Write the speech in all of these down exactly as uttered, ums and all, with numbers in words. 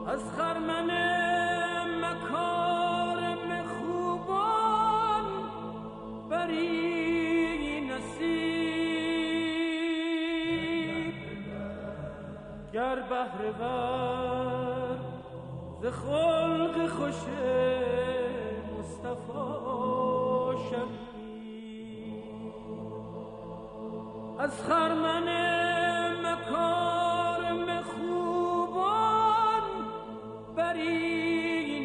از خرمن مکارم خوبان بری نصیب، گر بهره ور ز خلق خوش مصطفی شوی. از خرمن مکارم خوبان بری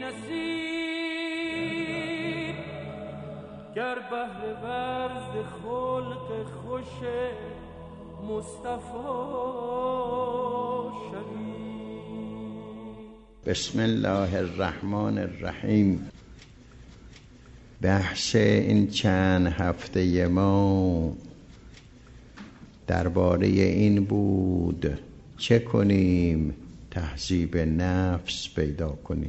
نصیب، گر بهره ور ز خلق خوش مصطفی شوی. بسم الله الرحمن الرحیم. بحث این چند هفته ما درباره این بود چه کنیم تهذیب نفس پیدا کنیم،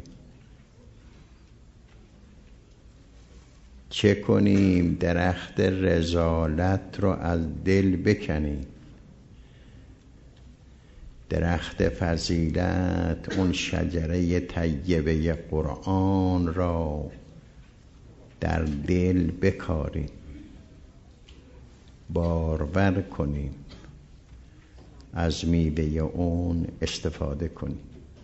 چه کنیم درخت رذالت رو از دل بکنیم، درخت فضیلت اون شجره طیبه قرآن را در دل بکاریم، بارور کنیم، از میوه اون استفاده کنیم.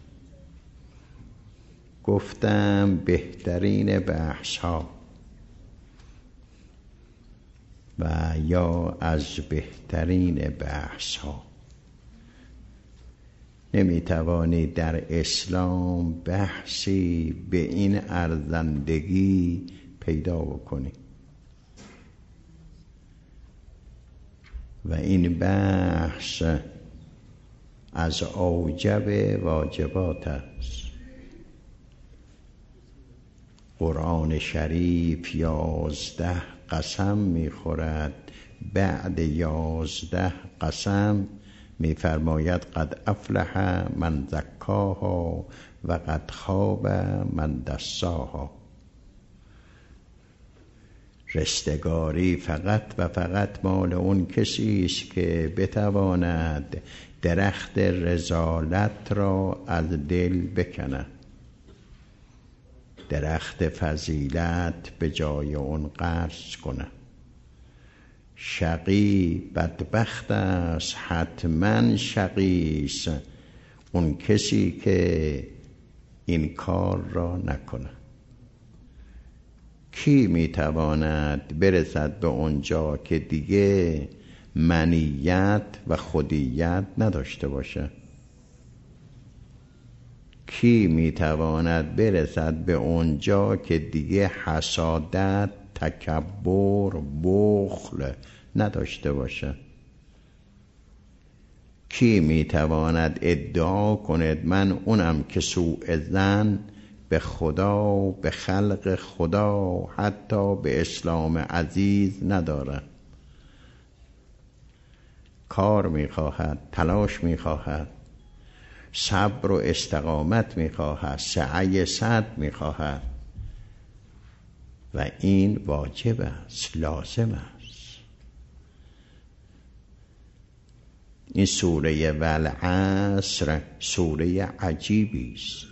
گفتم بهترین بحث ها و یا از بهترین بحث ها، نمیتوانید در اسلام بحثی به این ارزندگی پیدا بکنید و این بحث از اوجب واجبات است. قرآن شریف یازده قسم میخورد، بعد یازده قسم میفرماید قد افلح من زکاها و قد خاب من دساها. رستگاری فقط و فقط مال اون کسی است که بتواند درخت رذالت را از دل بکند، درخت فضیلت به جای اون غرس کند. شقی بدبخت است، حتما شقی است اون کسی که این کار را نکنه. کی میتواند برسد به اونجا که دیگه منیت و خودیت نداشته باشه؟ کی میتواند برسد به اونجا که دیگه حسادت، تکبر، بخل نداشته باشه؟ کی میتواند ادعا کند من اونم که سوء ظن به خدا، به خلق خدا، حتی به اسلام عزیز ندارد؟ کار میخواهد، تلاش میخواهد، صبر و استقامت میخواهد، سعی صد میخواهد و این واجب است، لازم است. این سوره والعصر سوره عجیبی است،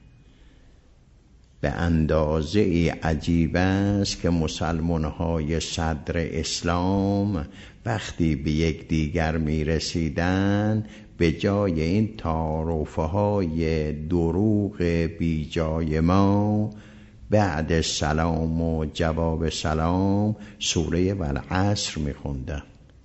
به اندازه عجیب است که مسلمان های صدر اسلام وقتی به یک دیگر می رسیدن، به جای این تعارفه های دروغ بی جای ما، بعد سلام و جواب سلام سوره والعصر می خوندن.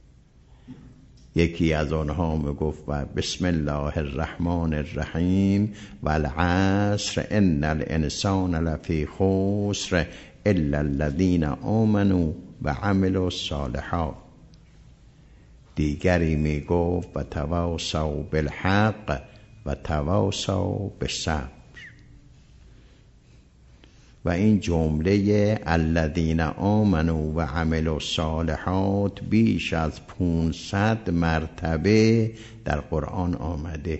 یکی از آنها می گفت بسم الله الرحمن الرحیم والعصر ان الانسان لفی خسر الا الذین آمنوا و عملوا الصالحات. دیگری می گفت و تواصوا بالحق و تواصوا بالصبر. و این جمله الذین آمنوا و عملوا الصالحات بیش از پانصد مرتبه در قرآن آمده.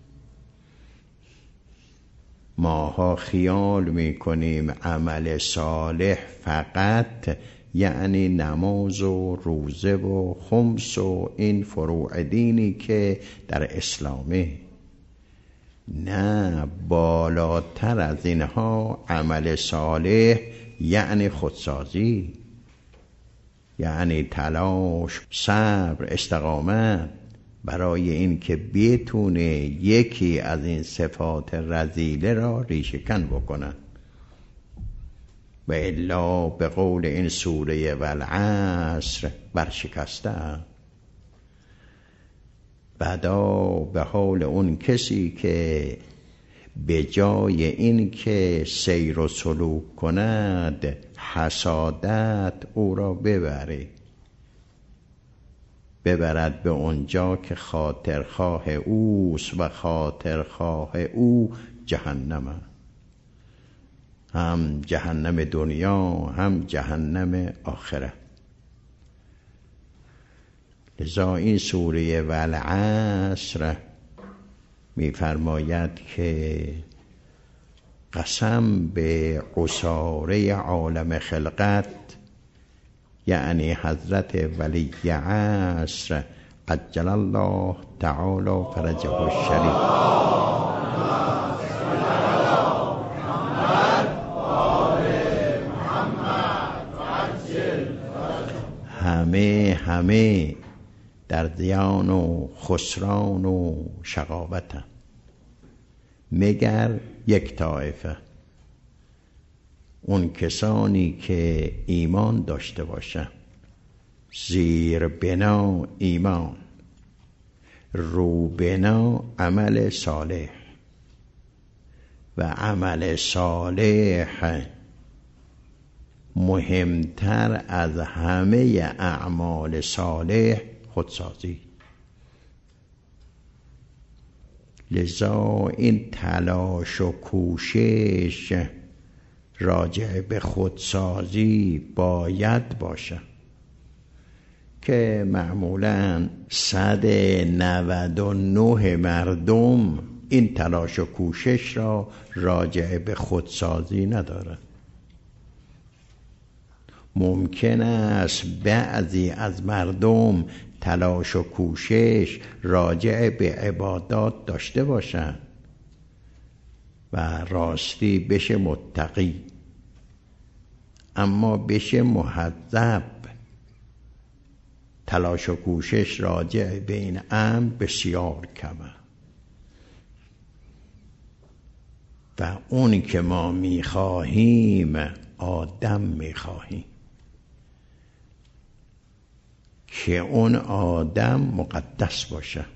ماها خیال میکنیم عمل صالح فقط یعنی نماز و روزه و خمس و این فروع دینی که در اسلامه. نه، بالاتر از اینها عمل صالح یعنی خودسازی، یعنی تلاش، صبر، استقامت برای این که بتونه یکی از این صفات رذیله را ریشه‌کن بکنن. و الا به قول این سوره والعصر برشکسته. بدا به حال اون کسی که به جای این که سیر و سلوک کند حسادت او را ببره ببرد به اونجا که خاطرخواه اوست و خاطرخواه او جهنم، هم جهنم دنیا هم جهنم آخره. لذا این سوره والعصر می‌فرماید که قسم به عصاره عالم خلقت، یعنی حضرت ولی عصر عجل الله تعالی فرجه الشریف، همه همه در زیان و خسران و شقاوت، مگر یک طایفه، اون کسانی که ایمان داشته باشه، زیر بنا ایمان، رو بنا عمل صالح، و عمل صالح مهمتر از همه اعمال صالح خودسازی. لذا این تلاش و کوشش راجع به خودسازی باید باشه که معمولاً صد نود و نه مردم این تلاش و کوشش را راجع به خودسازی نداره. ممکن است بعضی از مردم تلاش و کوشش راجع به عبادات داشته باشند و راستی بشه متقی، اما بشه محذب. تلاش و کوشش راجع به این امر بسیار کمه و اون که ما میخواهیم آدم میخواهیم که اون آدم مقدس باشه،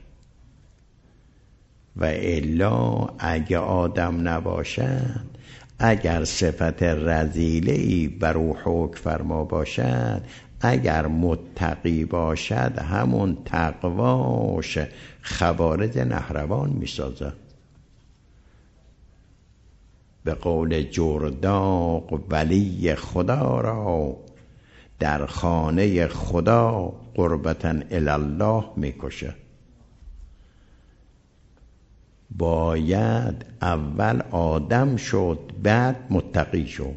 و الا اگه آدم نباشد، اگر صفت رذیله‌ای بر او حکم فرما باشد، اگر متقی باشد، همون تقواش خوارج نهروان میسازه. به قول جرداق ولی خدا را در خانه خدا قربتاً الالله میکشه. باید اول آدم شد بعد متقی شد،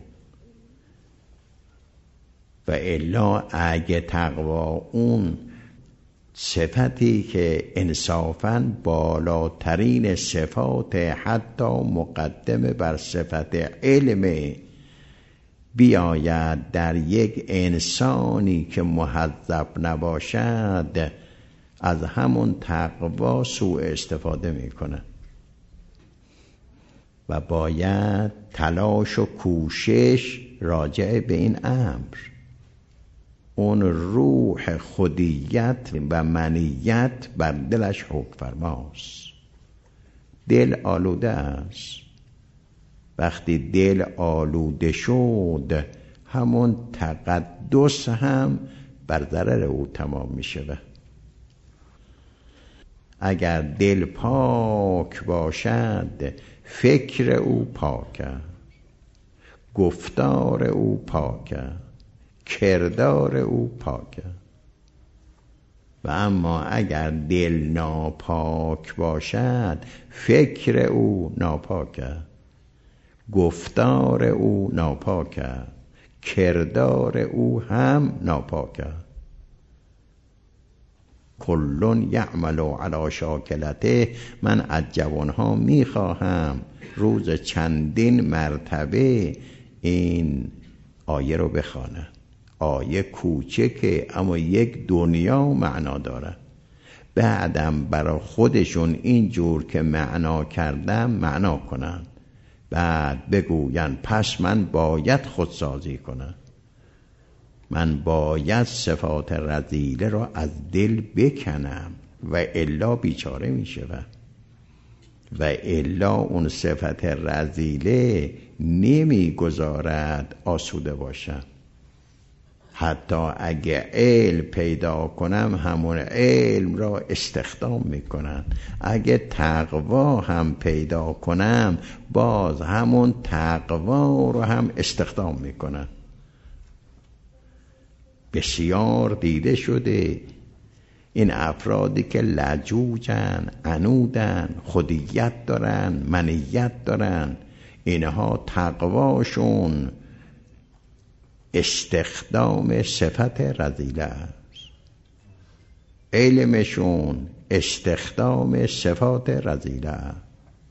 و الا اگه تقوا اون صفتی که انصافاً بالاترین صفات حتی مقدمه بر صفت علم بیاید در یک انسانی که مهذب نباشد، از همون تقوا سوء استفاده میکنه. و باید تلاش و کوشش راجع به این امر، اون روح خودیت و منیت بر دلش حکم فرماست. دل آلوده است، وقتی دل آلوده شد همون تقدس هم بر ضرر او تمام می شود. اگر دل پاک باشد فکر او پاک است، گفتار او پاک است، کردار او پاک است. و اما اگر دل ناپاک باشد فکر او ناپاک است، گفتار او ناپاک است، کردار او هم ناپاک است. کلون یعمل علی شاکلته. من از جوانها میخواهم روز چندین مرتبه این آیه رو بخوانند. آیه کوچکه اما یک دنیا معنا داره. بعدم برای خودشون اینجور که معنا کردم معنا کنن، بعد بگوین پس من باید خودسازی کنم، من باید صفات رذیله را از دل بکنم و الا بیچاره می شود و الا اون صفت رذیله نمی گذارد آسوده باشم. حتی اگه علم پیدا کنم همون علم را استخدام میکنن، اگه تقوا هم پیدا کنم باز همون تقوا رو هم استخدام میکنن. بسیار دیده شده این افرادی که لجوجن، عنودن، خودیت دارن، منیت دارن، اینها تقواشون استخدام صفت رذیله است، علمشون استخدام صفات رذیله است.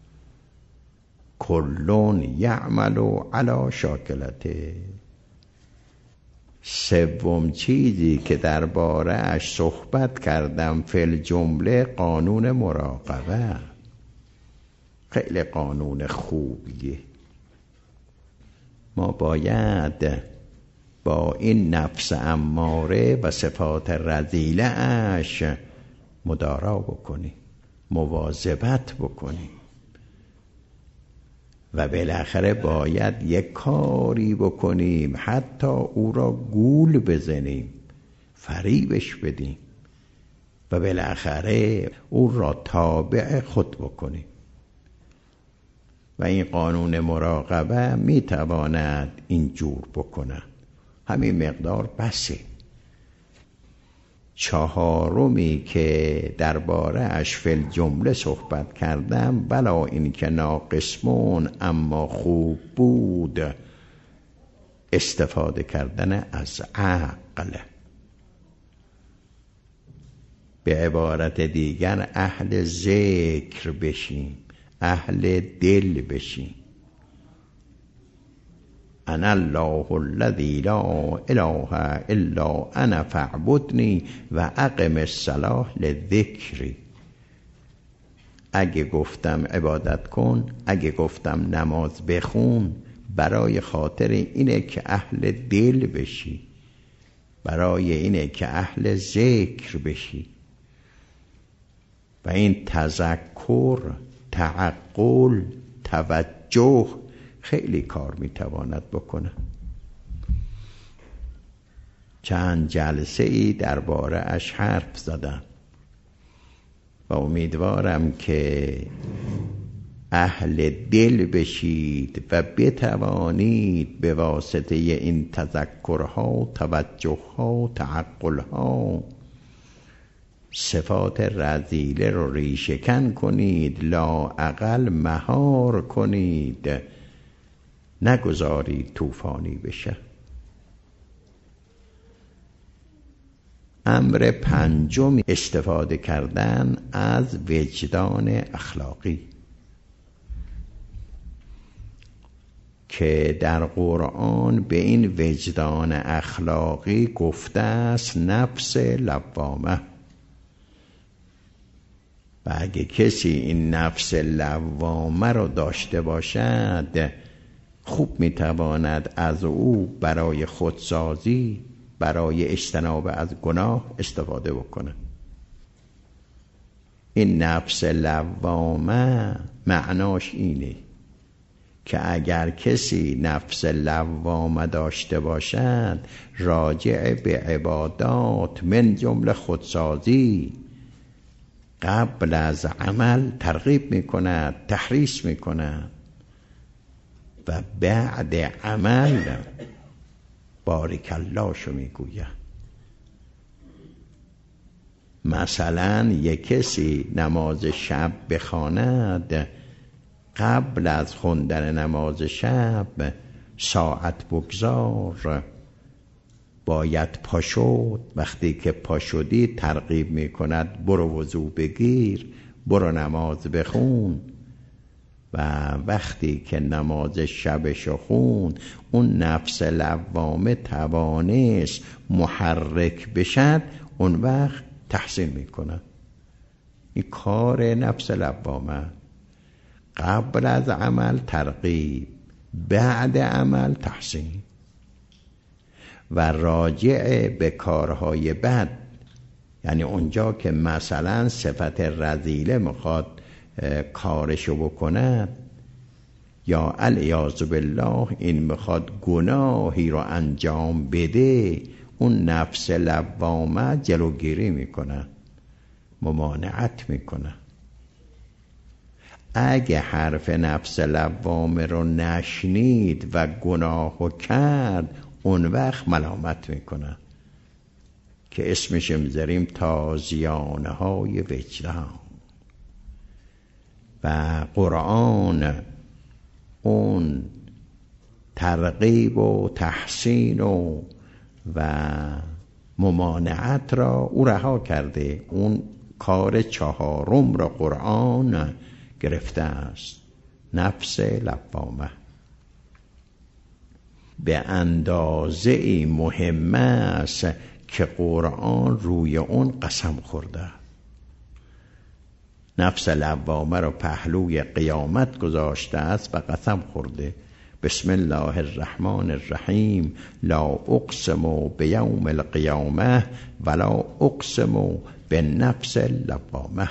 کلون یعمل علی شاکلته. سوم چیزی که درباره اش صحبت کردم فی الجمله قانون مراقبه. خیلی قانون خوبیه. ما باید با این نفس اماره و صفات رذیله اش مدارا بکنیم، مواظبت بکنیم و بالاخره باید یک کاری بکنیم، حتی او را گول بزنیم، فریبش بدیم و بالاخره او را تابع خود بکنیم. و این قانون مراقبه میتواند اینجور بکنه. همین مقدار بسه. چهارمی که درباره اش فی الجمله صحبت کردم، بلا این که ناقصمون اما خوب بود، استفاده کردن از عقل. به عبارت دیگر اهل ذکر بشیم، اهل دل بشیم. انا الله الذی لا اله الا انا فاعبدنی و اقم الصلاة لذکری. اگه گفتم عبادت کن، اگه گفتم نماز بخون، برای خاطر اینه که اهل دل بشی، برای اینه که اهل ذکر بشی. و این تذکر، تعقل، توجه خیلی کار میتواند بکنه. چند جلسه ای درباره اش حرف زدم و امیدوارم که اهل دل بشید و بتوانید به واسطه این تذکرها، توجهها، تعقلها صفات رذیله رو ریشه‌کن کنید، لااقل مهار کنید، نگذارید طوفانی بشه. امر پنجم استفاده کردن از وجدان اخلاقی که در قرآن به این وجدان اخلاقی گفته است نفس لوامه. و اگه کسی این نفس لوامه رو داشته باشد، خوب میتواند از او برای خودسازی، برای اجتناب از گناه استفاده بکنه. این نفس لوامه معناش اینه که اگر کسی نفس لوامه داشته باشد، راجع به عبادات من جمله خودسازی قبل از عمل ترغیب میکند، تحریص میکند و بعد عمل بارک الله شو میگوید. مثلا یک کسی نماز شب بخواند، قبل از خوندن نماز شب ساعت بگذار باید پاشد. وقتی که پاشدی ترغیب می کند برو وضو بگیر، برو نماز بخون. و وقتی که نماز شبشو خون، اون نفس لوامه توانست محرک بشد، اون وقت تحسین میکنه. این کار نفس لوامه. قبل از عمل ترغیب، بعد عمل تحسین. و راجع به کارهای بد، یعنی اونجا که مثلا صفت رذیله میخواد کارشو بکنه، یا العیاذ بالله این میخواد گناهی رو انجام بده، اون نفس لوامه جلوگیری میکنه، ممانعت میکنه. اگه حرف نفس لوامه رو نشنید و گناهو کرد، اون وقت ملامت میکنه که اسمش میذاریم تازیانه های وجدان. و قرآن اون ترغیب و تحسین و و ممانعت را او رها کرده. اون کار چهارم را قرآن گرفته است، نفس لوامه. به اندازه مهم است که قرآن روی اون قسم خورده. نفس لوامه را پهلوی قیامت گذاشته است و قسم خورده. بسم الله الرحمن الرحیم، لا اقسم بیوم القیامه ولا اقسم بالنفس اللوامه.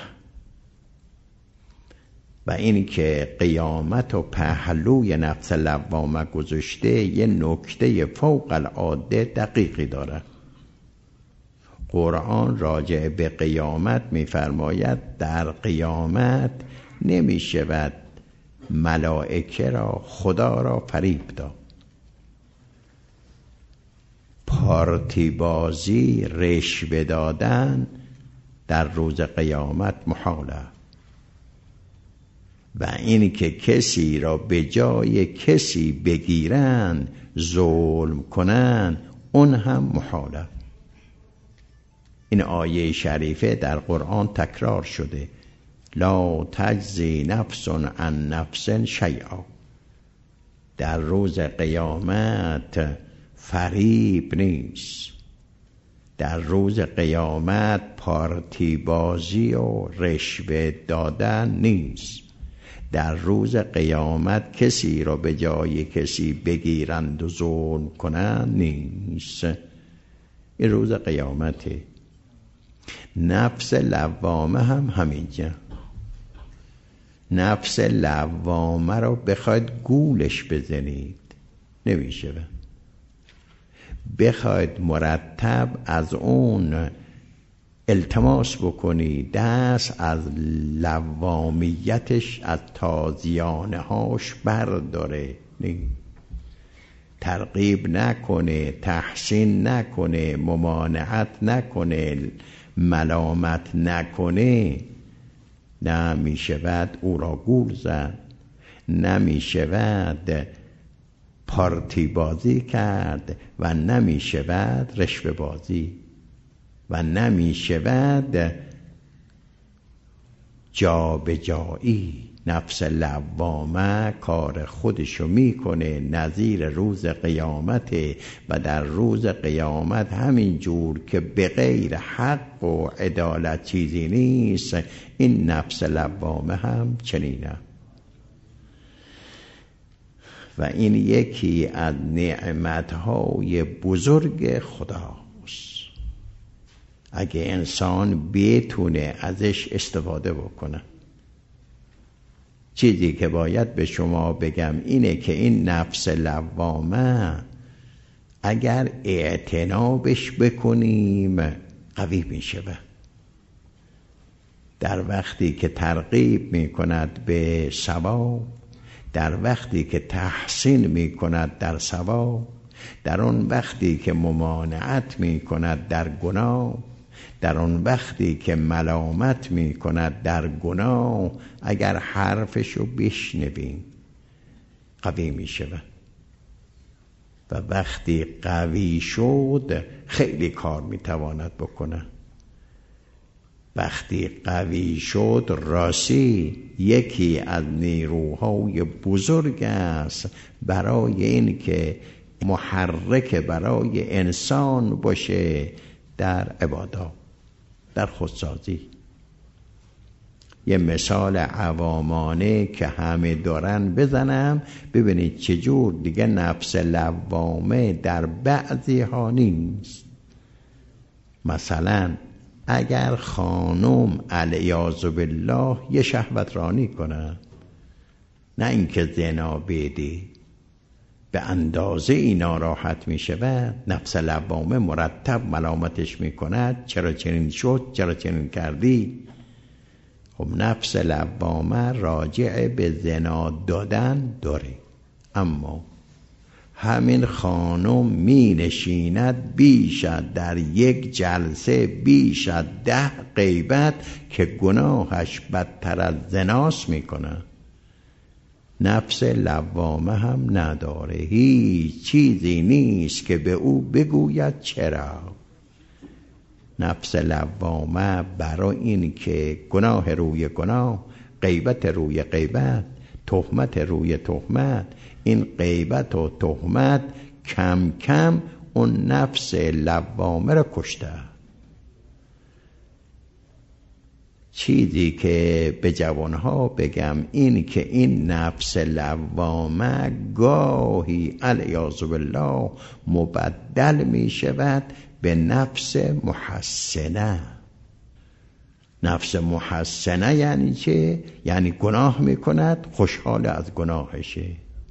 و این که قیامت و پهلوی نفس لوامه گذاشته یه نکته فوق العاده دقیقی داره. قرآن راجع به قیامت می‌فرماید در قیامت نمی شود ملائکه را خدا را فریب داد. پارتی بازی، رشوه دادن در روز قیامت محاله. و این که کسی را به جای کسی بگیرن، ظلم کنن، اون هم محاله. این آیه شریفه در قرآن تکرار شده، لا تجزی نفس عن نفس شیئا. در روز قیامت فریب نیست. در روز قیامت پارتی بازی و رشوه دادن نیست. در روز قیامت کسی را به جای کسی بگیرند و ظلم کنند نیست. این روز قیامته. نفس لوامه هم همینجا. نفس لوامه رو بخواید گولش بزنید نمیشه. بخواید مرتب از اون التماس بکنی دست از لوامیتش، از تازیانه هاش برداره، ترغیب نکنه، تحسین نکنه، ممانعت نکنه، ملامت نکنه، نمی شود او را گول زد، نمی شود پارتی بازی کرد و نمی شود رشوه بازی و نمی شود جا به جایی. نفس لوامه کار خودشو میکنه نظیر روز قیامت. و در روز قیامت همین جور که به غیر حق و عدالت چیزی نیست، این نفس لوامه هم چنینه. و این یکی از نعمتهای بزرگ خداست. اگه انسان بتونه ازش استفاده بکنه. چیزی که باید به شما بگم اینه که این نفس لوامه اگر اعتنابش بکنیم قوی میشه. در وقتی که ترغیب میکند به ثواب، در وقتی که تحسین میکند در ثواب، در اون وقتی که ممانعت میکند در گناه، در اون وقتی که ملامت می کند در گناه، اگر حرفشو بشنویم قوی می شود. و وقتی قوی شد خیلی کار میتواند بکنه. وقتی قوی شد راستی یکی از نیروهای بزرگ است برای این که محرک برای انسان باشه در عبادات، در خودسازی. یه مثال عوامانه که همه دارن بزنم ببینید چجور دیگه نفس لوامه در بعضی ها نیست. مثلا اگر خانم علیاذ بالله یه شهوت رانی کنه، نه اینکه زنا بدی، به اندازه ای ناراحت می شود، نفس لوامه مرتب ملامتش می کند چرا چنین شد، چرا چنین کردی. خب نفس لوامه راجع به زنا دادن داره، اما همین خانم می نشیند بیش در یک جلسه بیش از ده غیبت که گناهش بدتر از زناست می کنه. نفس لوامه هم نداره، هیچ چیزی نیست که به او بگوید چرا. نفس لوامه برای این که گناه روی گناه، غیبت روی غیبت، تهمت روی تهمت، این غیبت و تهمت کم کم اون نفس لوامه را کشته. چیزی که به جوانها بگم این که این نفس لوامه گاهی علیاذ بالله مبدل می شود به نفس محسنه. نفس محسنه یعنی چه؟ یعنی گناه می کند خوشحال از گناهشه.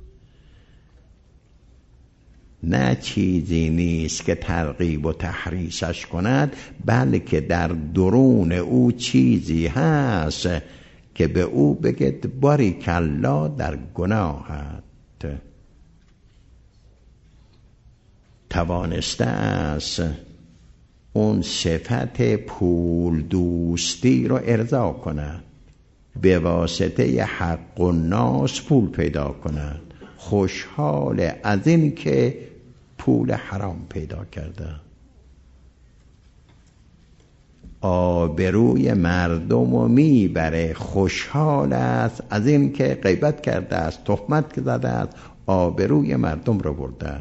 نه چیزی نیست که ترغیب و تحریصش کند، بلکه در درون او چیزی هست که به او بگید باریکالله در گناهت. توانسته است اون صفت پول دوستی رو ارضا کند، به واسطه حق و ناس پول پیدا کند، خوشحال از این که پول حرام پیدا کرده. آبروی مردم رو میبره، خوشحال است از این که غیبت کرده است، تهمت که زده است، آبروی مردم رو برده.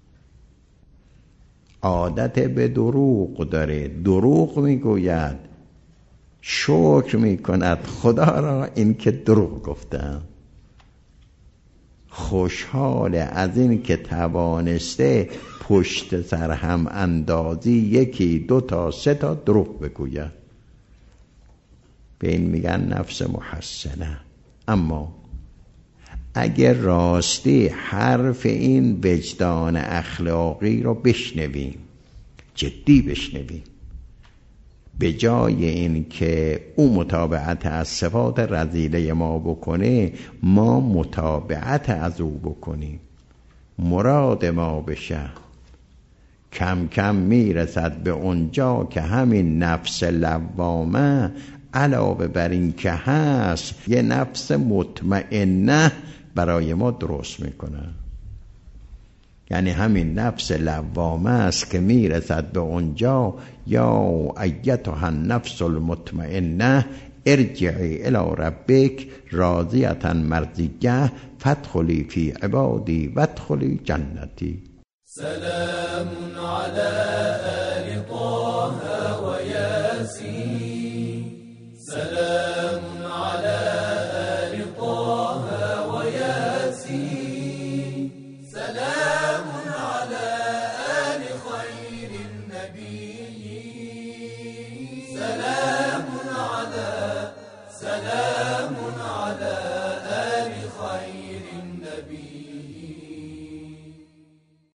عادت به دروغ داره، دروغ میگوید، شکر میکند خدا را این که دروغ گفتم. خوشحال از این که توانسته پشت سر هم اندازی یکی دو تا سه تا دروغ بگوید. به این میگن نفس محسنه. اما اگر راستی حرف این وجدان اخلاقی رو بشنویم، جدی بشنویم، به جای این که او متابعت از صفات رذیله ما بکنه، ما متابعت از او بکنیم، مراد ما بشه، کم کم میرسد به اونجا که همین نفس لوامه علاوه بر این که هست یه نفس مطمئنه برای ما درست میکنه. یعنی همین نفس لوامه است که میرسد به اونجا یا ایتها النفس المطمئنه ارجعی الی ربک راضیة مرضیه فادخلی فی عبادی وادخلی جنتی. سلام علی آل طه و یاسین